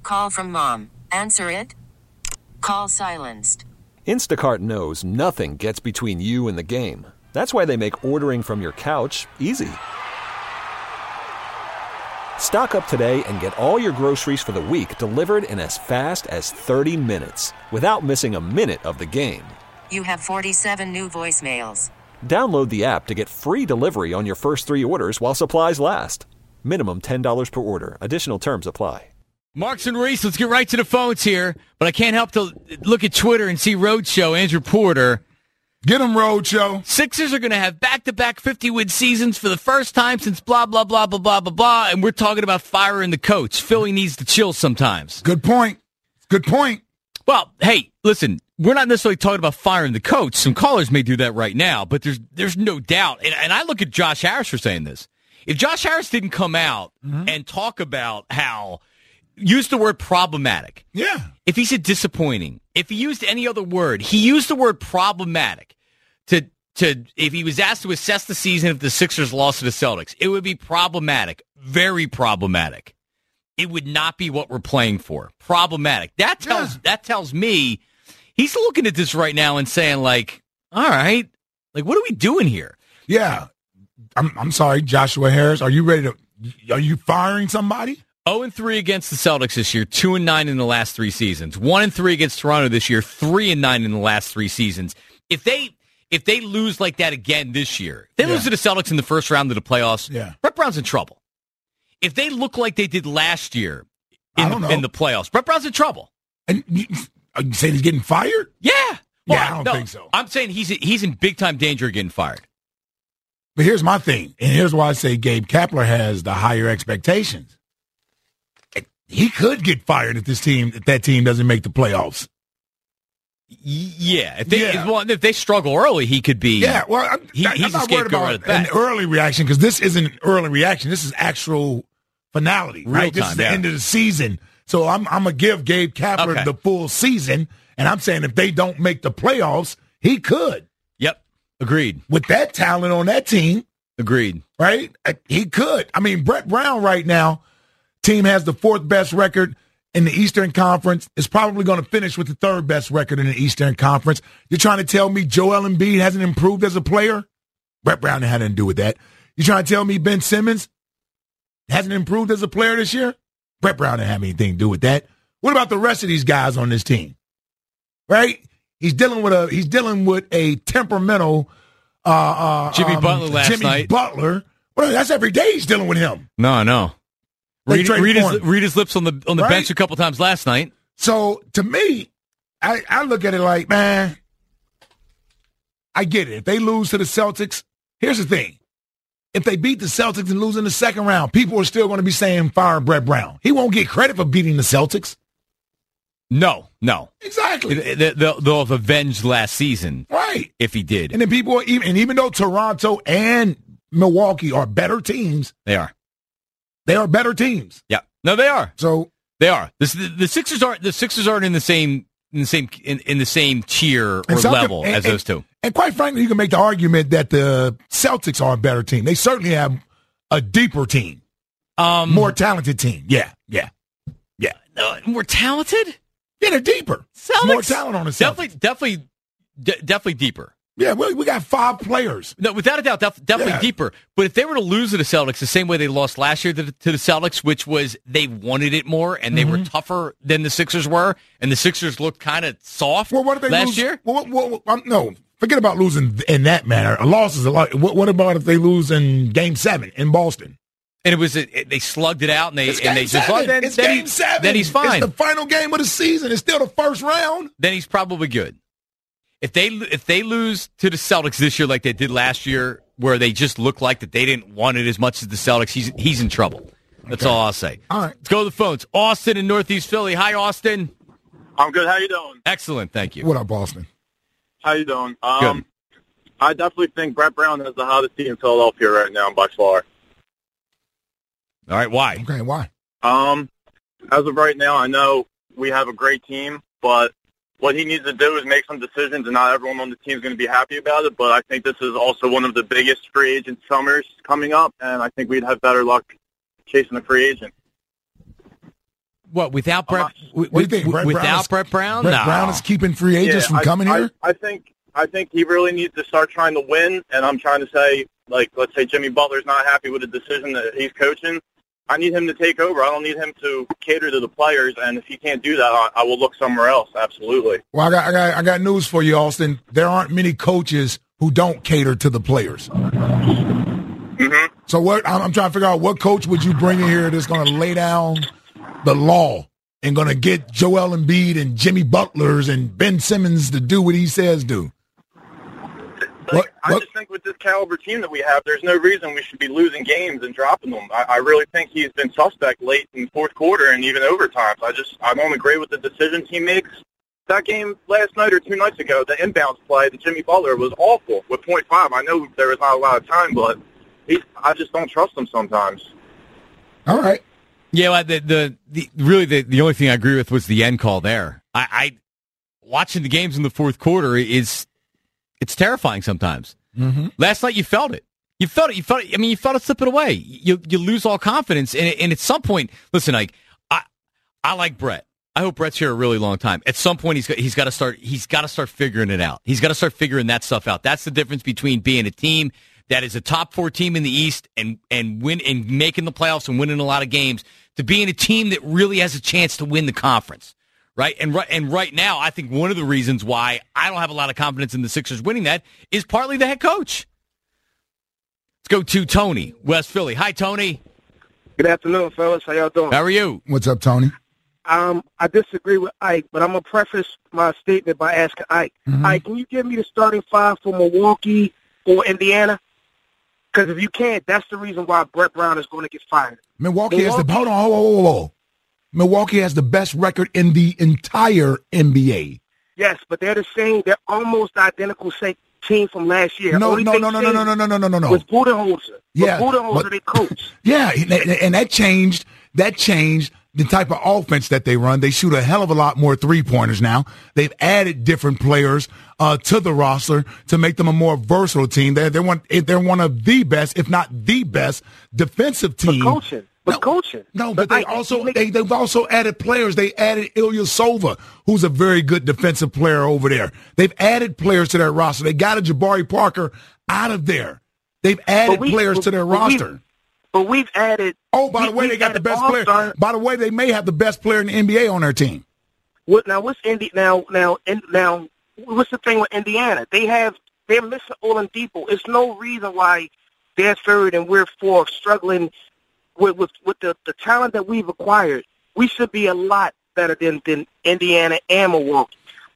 Call from mom. Answer it. Call silenced. Instacart knows nothing gets between you and the game. That's why they make ordering from your couch easy. Stock up today and get all your groceries for the week delivered in as fast as 30 minutes without missing a minute of the game. You have 47 new voicemails. Download the app to get free delivery on your first 3 orders while supplies last. Minimum $10 per order. Additional terms apply. Marks and Reese, let's get right to the phones here. But I can't help to look at Twitter and see Roadshow, Andrew Porter. Get him, Roadshow. Sixers are going to have back-to-back 50-win seasons for the first time since blah, blah, blah, blah, blah, blah, blah. And we're talking about firing the coach. Philly needs to chill sometimes. Good point. Good point. Well, hey, listen, we're not necessarily talking about firing the coach. Some callers may do that right now, but there's no doubt. And I look at Josh Harris for saying this. If Josh Harris didn't come out and talk about how, use the word problematic. Yeah. If he said disappointing, if he used any other word, he used the word problematic to if he was asked to assess the season if the Sixers lost to the Celtics, it would be problematic, very problematic. It would not be what we're playing for. Problematic. That tells me he's looking at this right now and saying, like, all right, like, what are we doing here? Yeah. I'm sorry, Joshua Harris. Are you firing somebody? 0-3 against the Celtics this year, 2-9 in the last 3 seasons. 1-3 against Toronto this year, 3-9 in the last 3 seasons. If they lose like that again this year, if they lose to the Celtics in the first round of the playoffs, Brett Brown's in trouble. If they look like they did last year in the playoffs, Brett Brown's in trouble. And you saying he's getting fired? Yeah. Well, I don't think so. I'm saying he's in big-time danger of getting fired. But here's my thing, and here's why I say Gabe Kapler has the higher expectations. He could get fired if that team doesn't make the playoffs. Yeah, if they struggle early, he could be. Yeah, well, he's a scapegoat at an that. early reaction because this isn't an early reaction. This is actual finality, right? This is the end of the season. So I'm gonna give Gabe Kapler the full season, and I'm saying if they don't make the playoffs, he could. Yep, agreed. With that talent on that team, agreed. Right, he could. I mean, Brett Brown right now, team has the 4th best record in the Eastern Conference, is probably going to finish with the 3rd best record in the Eastern Conference. You're trying to tell me Joel Embiid hasn't improved as a player? Brett Brown had nothing to do with that. You're trying to tell me Ben Simmons hasn't improved as a player this year? Brett Brown didn't have anything to do with that. What about the rest of these guys on this team? Right? He's dealing with a temperamental Jimmy Butler last night. Jimmy Butler. Well, that's every day he's dealing with him. No, I know. Read his lips on the bench a couple times last night. So to me, I look at it like, man, I get it. If they lose to the Celtics, here's the thing. If they beat the Celtics and lose in the second round, people are still going to be saying fire Brett Brown. He won't get credit for beating the Celtics. No. Exactly. They'll have avenged last season. Right. If he did. And then even though Toronto and Milwaukee are better teams. They are. They are better teams. Yeah. No, they are. So they are. The Sixers aren't in the same tier or level as those two. And quite frankly, you can make the argument that the Celtics are a better team. They certainly have a deeper team. More talented team. Yeah. More talented? Yeah, they're deeper. Celtics? More talent on the Celtics. Definitely deeper. Yeah, we got 5 players. No, without a doubt, definitely deeper. But if they were to lose to the Celtics the same way they lost last year to the Celtics, which was they wanted it more and they were tougher than the Sixers were, and the Sixers looked kind of soft what did they last lose? year? No, forget about losing in that manner. A loss is a lot. What about if they lose in Game 7 in Boston? And they slugged it out, and they just it's Game 7. Then he's fine. It's the final game of the season. It's still the first round. Then he's probably good. If they lose to the Celtics this year like they did last year, where they just look like that they didn't want it as much as the Celtics, he's in trouble. That's all I'll say. All right. Let's go to the phones. Austin in Northeast Philly. Hi, Austin. I'm good. How you doing? Excellent. Thank you. What up, Austin? How you doing? Good. I definitely think Brett Brown has the hottest team in Philadelphia right now by far. All right. Why? Okay, why? As of right now, I know we have a great team, but what he needs to do is make some decisions, and not everyone on the team is going to be happy about it. But I think this is also one of the biggest free agent summers coming up, and I think we'd have better luck chasing a free agent. What, without Brett? What do you think? Without Brett Brown? Brett Brown is keeping free agents from coming here? I think he really needs to start trying to win, and I'm trying to say, like, let's say Jimmy Butler's not happy with the decision that he's coaching. I need him to take over. I don't need him to cater to the players, and if he can't do that, I will look somewhere else. Absolutely. Well, I got news for you, Austin. There aren't many coaches who don't cater to the players. Mm-hmm. So what? I'm trying to figure out what coach would you bring in here that's going to lay down the law and going to get Joel Embiid and Jimmy Butlers and Ben Simmons to do what he says do. I just think with this caliber team that we have, there's no reason we should be losing games and dropping them. I really think he's been suspect late in the fourth quarter and even overtime. So I don't agree with the decisions he makes. That game last night or 2 nights ago, the inbounds play to Jimmy Butler was awful with 0.5. I know there was not a lot of time, but I just don't trust him sometimes. All right. Yeah, the only thing I agree with was the end call there. I watching the games in the fourth quarter it's terrifying sometimes. Mm-hmm. Last night you felt it. You felt it. I mean, you felt it slipping away. You lose all confidence, and at some point, listen, Ike, I like Brett. I hope Brett's here a really long time. At some point, he's got to start figuring it out. He's got to start figuring that stuff out. That's the difference between being a team that is a top 4 team in the East and win and making the playoffs and winning a lot of games to being a team that really has a chance to win the conference. Right? And right now, I think one of the reasons why I don't have a lot of confidence in the Sixers winning that is partly the head coach. Let's go to Tony, West Philly. Hi, Tony. Good afternoon, fellas. How y'all doing? How are you? What's up, Tony? I disagree with Ike, but I'm going to preface my statement by asking Ike. Mm-hmm. Ike, can you give me the starting 5 for Milwaukee or Indiana? Because if you can't, that's the reason why Brett Brown is going to get fired. Milwaukee has the – hold on, whoa. Milwaukee has the best record in the entire NBA. Yes, but they're the same. They're almost identical team from last year. No. Was Budenholzer. Yeah, Budenholzer, they coach. Yeah, and that changed. That changed the type of offense that they run. They shoot a hell of a lot more three-pointers now. They've added different players to the roster to make them a more versatile team. They're one of the best, if not the best, defensive team. Coaching. No, but they've also added players. They added Ilyasova, who's a very good defensive player over there. They've added players to their roster. They got a Jabari Parker out of there. They've added players to their roster. But we've added. Oh, by the way, they got the best player. By the way, they may have the best player in the NBA on their team. Now what's Now what's the thing with Indiana? They're missing Oladipo. It's no reason why they're third and we're fourth, struggling. With the talent that we've acquired, we should be a lot better than Indiana and Milwaukee.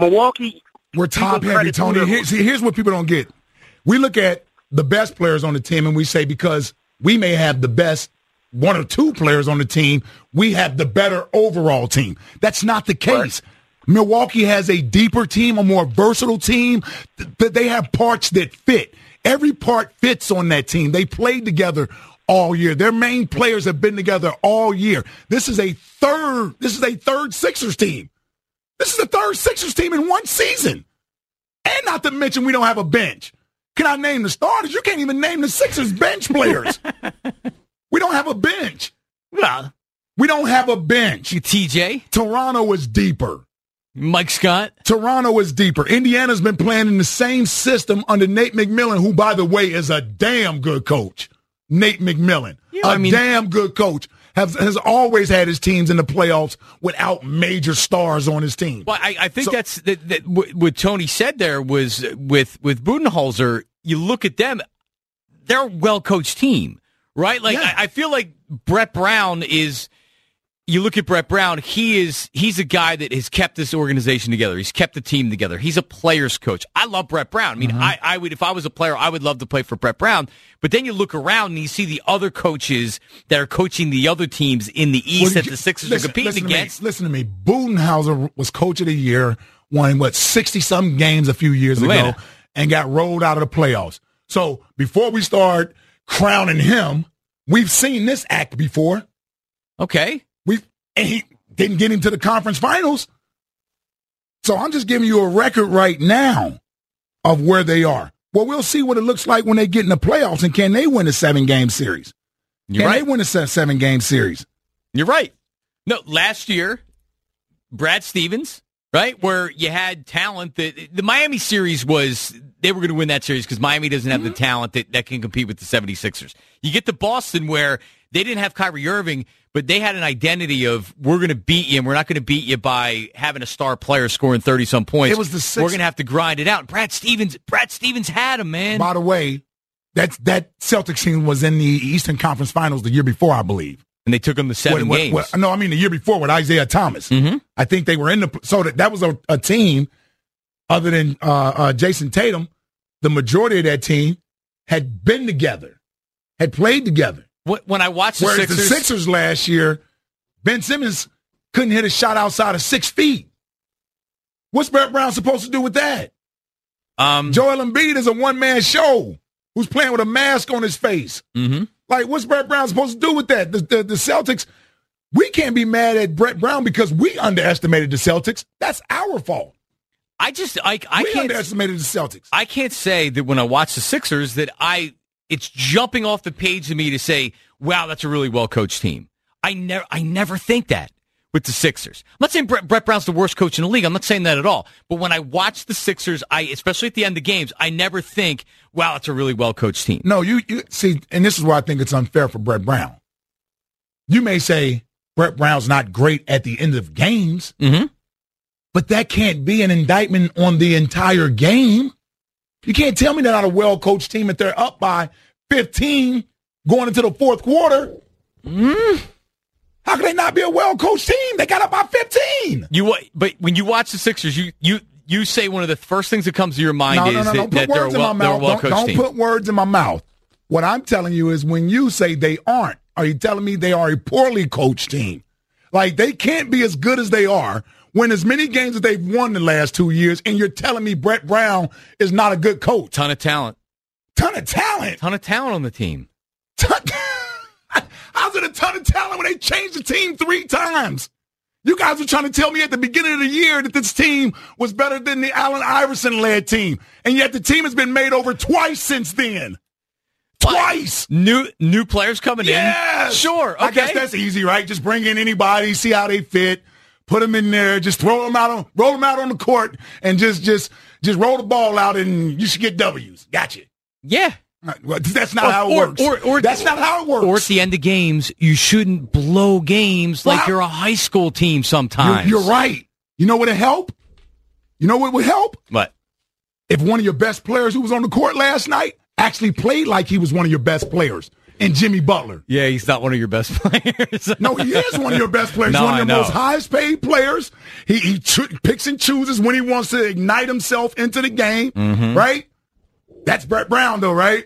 We're top-heavy, Tony. Here's what people don't get. We look at the best players on the team, and we say because we may have the best 1 or 2 players on the team, we have the better overall team. That's not the case. Right. Milwaukee has a deeper team, a more versatile team. They have parts that fit. Every part fits on that team. They played together all year. Their main players have been together all year. This is a third Sixers team. This is the third Sixers team in one season. And not to mention we don't have a bench. Can I name the starters? You can't even name the Sixers bench players. We don't have a bench. Well, we don't have a bench. TJ. Toronto is deeper. Mike Scott. Toronto is deeper. Indiana's been playing in the same system under Nate McMillan, who, by the way, is a damn good coach. Nate McMillan, damn good coach, has always had his teams in the playoffs without major stars on his team. Well, I think that's what Tony said there was with Budenholzer. You look at them; they're a well-coached team, right? Like I feel like Brett Brown is. You look at Brett Brown, he's a guy that has kept this organization together. He's kept the team together. He's a player's coach. I love Brett Brown. I mean, I would, if I was a player, I would love to play for Brett Brown. But then you look around and you see the other coaches that are coaching the other teams in the East that the Sixers are competing against. Listen to me. Budenholzer was coach of the year, won, 60-something games a few years ago, and got rolled out of the playoffs. So before we start crowning him, we've seen this act before. Okay. And he didn't get into the conference finals. So I'm just giving you a record right now of where they are. Well, we'll see what it looks like when they get in the playoffs, and can they win a 7-game series? Can they win a 7-game series? You're right. No, last year, Brad Stevens, right, where you had talent. The Miami series was, they were going to win that series because Miami doesn't have the talent that can compete with the 76ers. You get to Boston where they didn't have Kyrie Irving, but they had an identity of, we're going to beat you, and we're not going to beat you by having a star player scoring 30-some points. It was the Sixers. We're going to have to grind it out. Brad Stevens had him, man. By the way, that Celtics team was in the Eastern Conference Finals the year before, I believe. And they took them to 7 games. No, I mean the year before with Isaiah Thomas. Mm-hmm. I think they were in the – so that was a team, other than Jason Tatum, the majority of that team had been together, had played together. When I watched the Whereas Sixers, the Sixers last year, Ben Simmons couldn't hit a shot outside of 6 feet. What's Brett Brown supposed to do with that? Joel Embiid is a one-man show who's playing with a mask on his face. Mm-hmm. Like, what's Brett Brown supposed to do with that? The Celtics, we can't be mad at Brett Brown because we underestimated the Celtics. That's our fault. I we underestimated the Celtics. I can't say that when I watch the Sixers that it's jumping off the page to me to say, wow, that's a really well-coached team. I never think that with the Sixers. I'm not saying Brett Brown's the worst coach in the league. I'm not saying that at all. But when I watch the Sixers, especially at the end of games, I never think, wow, it's a really well-coached team. No, you see, and this is why I think it's unfair for Brett Brown. You may say Brett Brown's not great at the end of games, but that can't be an indictment on the entire game. You can't tell me they're not a well-coached team if they're up by 15 going into the fourth quarter. How can they not be a well-coached team? They got up by 15. But when you watch the Sixers, you say one of the first things that comes to your mind that they're a well-coached team. Don't put words in my mouth. What I'm telling you is when you say they aren't, are you telling me they are a poorly coached team? Like, they can't be as good as they are when as many games that they've won the last 2 years, and you're telling me Brett Brown is not a good coach. Ton of talent. Ton of talent on the team. How's it a ton of talent when they changed the team 3 times? You guys were trying to tell me at the beginning of the year that this team was better than the Allen Iverson-led team, and yet the team has been made over twice since then. Twice. New players coming in. Sure. Okay. I guess that's easy, right? Just bring in anybody, see how they fit, put them in there, just roll them out on the court, and just roll the ball out, and you should get W's. Gotcha. Yeah. Well, that's not how it works. That's not how it works. Or at the end of games, you shouldn't blow games like you're a high school team sometimes. You're right. You know what would help? You know what would help? What? If one of your best players who was on the court last night actually played like he was one of your best players, and Jimmy Butler. Yeah, he's not one of your best players. No, he is one of your best players. No, one of your most highest paid players. He picks and chooses when he wants to ignite himself into the game, right? That's Brett Brown, though, right?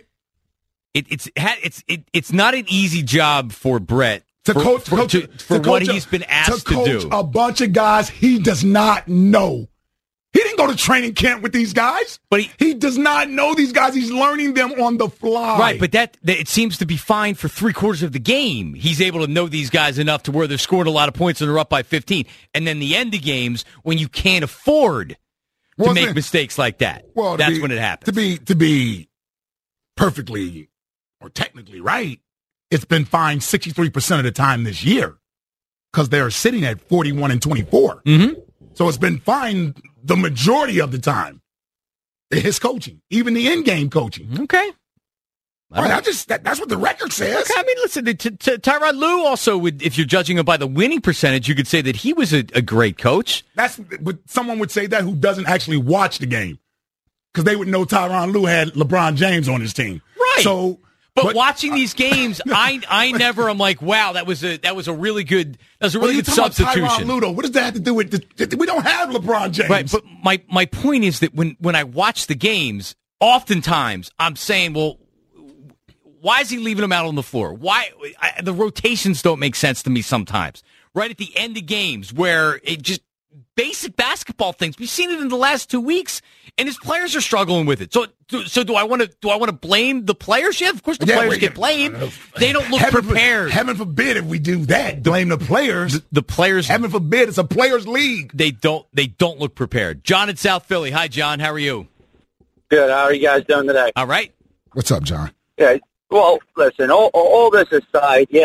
It's not an easy job for Brett to coach what he's been asked to do. A bunch of guys he does not know. He didn't go to training camp with these guys, but he does not know these guys. He's learning them on the fly. Right, but that it seems to be fine for 3/4 of the game. He's able to know these guys enough to where they're scoring a lot of points and they're up by 15. And then the end of games when you can't afford to make mistakes like that. Well, that's when it happens. To be perfectly or technically right, it's been fine 63% of the time this year because they're sitting at 41 and 24. So it's been fine the majority of the time. His coaching, even the in-game coaching. Okay. Right, that's what the record says. Okay, I mean, listen, Tyronn Lue also would, if you're judging him by the winning percentage, you could say that he was a great coach. But someone would say that who doesn't actually watch the game because they would know Tyronn Lue had LeBron James on his team. Right. But watching these games, I never am like, wow, that was a really good substitution. Tyronn Lue, what does that have to do with we don't have LeBron James. Right, but my point is that when I watch the games, oftentimes I'm saying, well, why is he leaving him out on the floor? The rotations don't make sense to me sometimes. Right at the end of games where it just basic basketball things. We've seen it in the last 2 weeks, and his players are struggling with it. So do I want to blame the players? Yeah, of course the players get blamed. They don't look prepared. Heaven forbid if we do that. Blame the players. The players. Heaven forbid. It's a players' league. They don't look prepared. John in South Philly. Hi, John. How are you? Good. How are you guys doing today? All right. What's up, John? Yeah. Well, listen. All this aside, yeah,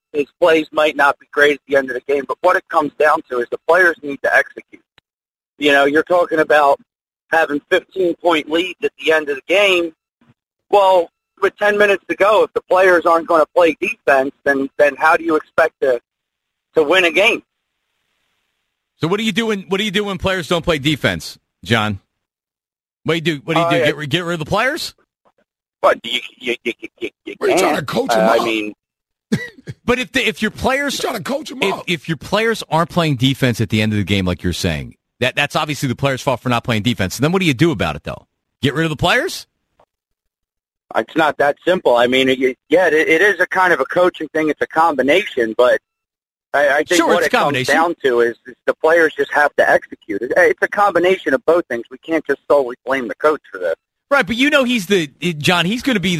his plays might not be great at the end of the game, but what it comes down to is the players need to execute. You know, you're talking about having 15-point leads at the end of the game. Well, with 10 minutes to go, if the players aren't going to play defense, then how do you expect to win a game? So what do you do when players don't play defense, John? What do you do? Get rid of the players? What you What are you trying to coach them up? I mean, but if your players trying to coach them up. If your players aren't playing defense at the end of the game, like you're saying, that's obviously the players' fault for not playing defense. And then what do you do about it, though? Get rid of the players? it's not that simple. I mean, it is a kind of a coaching thing. It's a combination, but I think what it comes down to is the players just have to execute it. It's a combination of both things. We can't just solely blame the coach for this. Right, but he's going to be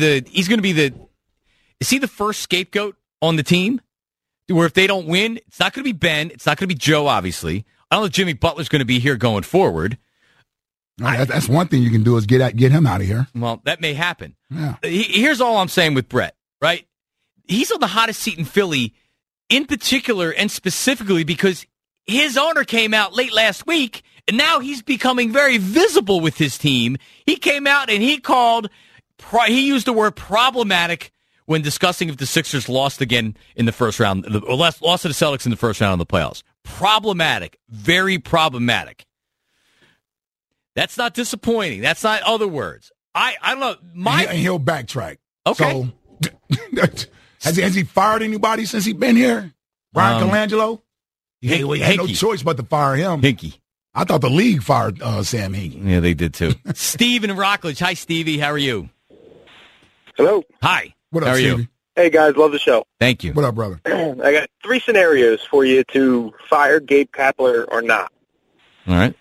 is he the first scapegoat on the team? Where if they don't win, it's not going to be Ben, it's not going to be Joe, obviously. I don't know if Jimmy Butler's going to be here going forward. That's one thing you can do is get him out of here. Well, that may happen. Yeah. Here's all I'm saying with Brett, right? He's on the hottest seat in Philly, in particular and specifically because his owner came out late last week, and now he's becoming very visible with his team. He came out and he used the word problematic when discussing if the Sixers lost again in the first round, or lost to the Celtics in the first round of the playoffs. Problematic. Very problematic. That's not disappointing. That's not other words. I don't know. And he'll backtrack. Okay. So, has he fired anybody since he's been here? Brian Colangelo? He had no choice but to fire him. Hinkie. I thought the league fired Sam Hinkie. Yeah, they did too. Steve in Rockledge. Hi, Stevie. How are you? Hello. Hi. What up, How are Stevie? you? Hey, guys. Love the show. Thank you. What up, brother? I got 3 scenarios for you to fire Gabe Kapler or not. All right.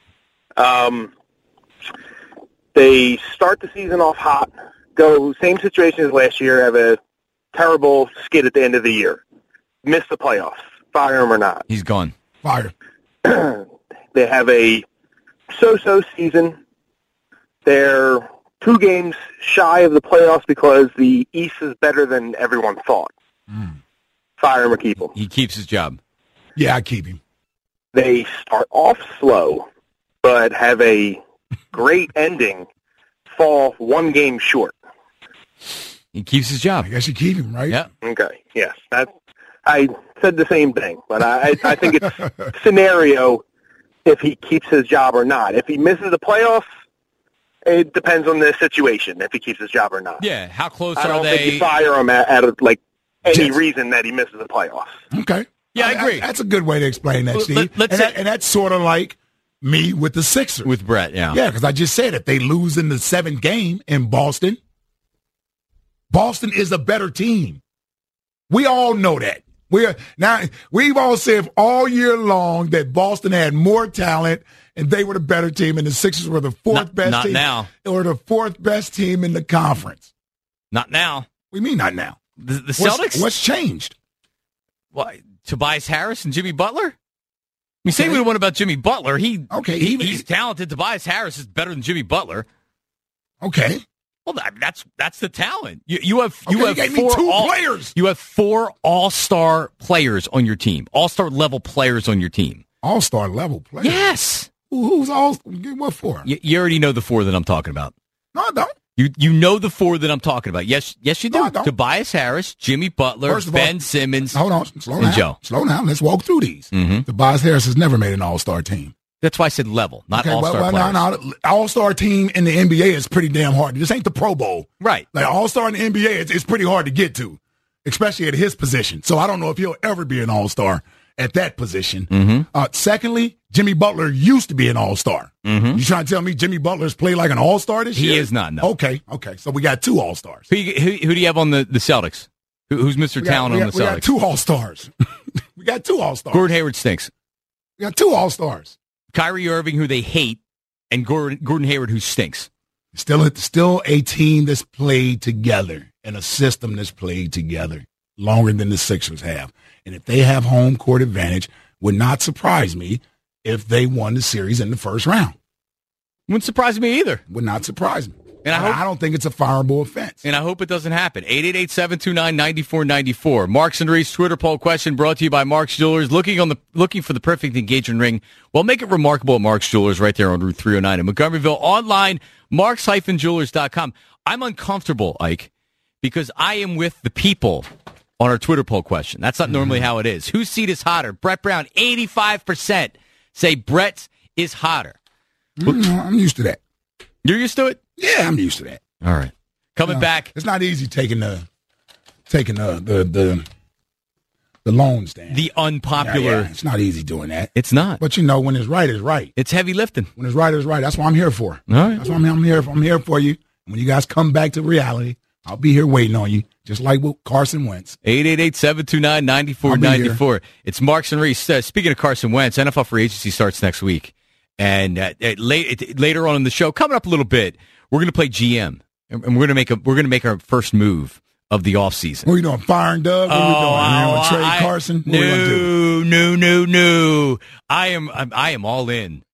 They start the season off hot, go same situation as last year, have a terrible skid at the end of the year, miss the playoffs, fire him or not. He's gone. Fire. They have a so-so season. They're 2 games shy of the playoffs because the East is better than everyone thought. Fire him or keep him. He keeps his job. Yeah, I keep him. They start off slow, but have a great ending, fall 1 game short. He keeps his job. I guess you keep him, right? Yeah. Okay, yes. I said the same thing, but I think it's scenario if he keeps his job or not. If he misses the playoffs, it depends on the situation, if he keeps his job or not. Yeah, how close I are don't they? think you fire him out of any reason that he misses the playoffs. Okay. Yeah, I agree. That's a good way to explain that, Steve. And that's sort of like me with the Sixers. With Brett, yeah. Yeah, because I just said if they lose in the 7th game in Boston, Boston is a better team. We all know that. We've all said all year long that Boston had more talent and they were the better team, and the Sixers were the fourth best team. Not now. Or the 4th best team in the conference. Not now. What do you mean not now? The Celtics? What's changed? What, Tobias Harris and Jimmy Butler? You say what about Jimmy Butler. He's talented. Tobias Harris is better than Jimmy Butler. Okay. Well, that's the talent. You have 4 players. You have 4 all-star players on your team. All-star level players on your team. All-star level players? Yes. Who's all? What for? You already know the 4 that I'm talking about. No, I don't. You know the 4 that I'm talking about. Yes, you do. No, I don't. Tobias Harris, Jimmy Butler, Ben Simmons. Hold on. Slow down. Joe. Slow down. Let's walk through these. Mm-hmm. Tobias Harris has never made an all-star team. That's why I said level, not all-star players. No. All-star team in the NBA is pretty damn hard. This ain't the Pro Bowl. Right. Like all-star in the NBA, it's pretty hard to get to, especially at his position. So I don't know if he'll ever be an all-star at that position. Mm-hmm. Secondly, Jimmy Butler used to be an all-star. Mm-hmm. You trying to tell me Jimmy Butler's played like an all-star this year? He is not, no. Okay. So we got 2 all-stars. Who do you have on the Celtics? Who's Mr. Talent on the Celtics? We got 2 all-stars. We got 2 all-stars. Gordon Hayward stinks. We got 2 all-stars. Kyrie Irving, who they hate, and Gordon Hayward, who stinks. Still a team that's played together and a system that's played together longer than the Sixers have. And if they have home court advantage, would not surprise me if they won the series in the first round. Wouldn't surprise me either. Would not surprise me. And I don't think it's a fireable offense. And I hope it doesn't happen. 888-729-9494. Marks and Reese Twitter poll question brought to you by Mark's Jewelers. Looking for the perfect engagement ring? Well, make it remarkable at Mark's Jewelers right there on Route 309 in Montgomeryville. Online, marks-jewelers.com. I'm uncomfortable, Ike, because I am with the people on our Twitter poll question. That's not normally how it is. Whose seat is hotter? Brett Brown, 85% say Brett's is hotter. I'm used to that. You're used to it? Yeah, I'm used to that. All right. Coming back. It's not easy taking the lone stand. The unpopular. Yeah, it's not easy doing that. It's not. But when it's right, it's right. It's heavy lifting. When it's right, it's right. That's what I'm here for. All right. That's what I'm here for. I'm here for you. When you guys come back to reality, I'll be here waiting on you, just like with Carson Wentz. 888-729-9494. It's Marks and Reese. Speaking of Carson Wentz, NFL free agency starts next week. And later on in the show, coming up a little bit, we're going to play GM. And we're going to make our first move of the offseason. What are you doing? Firing Doug? What are we doing? Trade Carson? What No. I am all in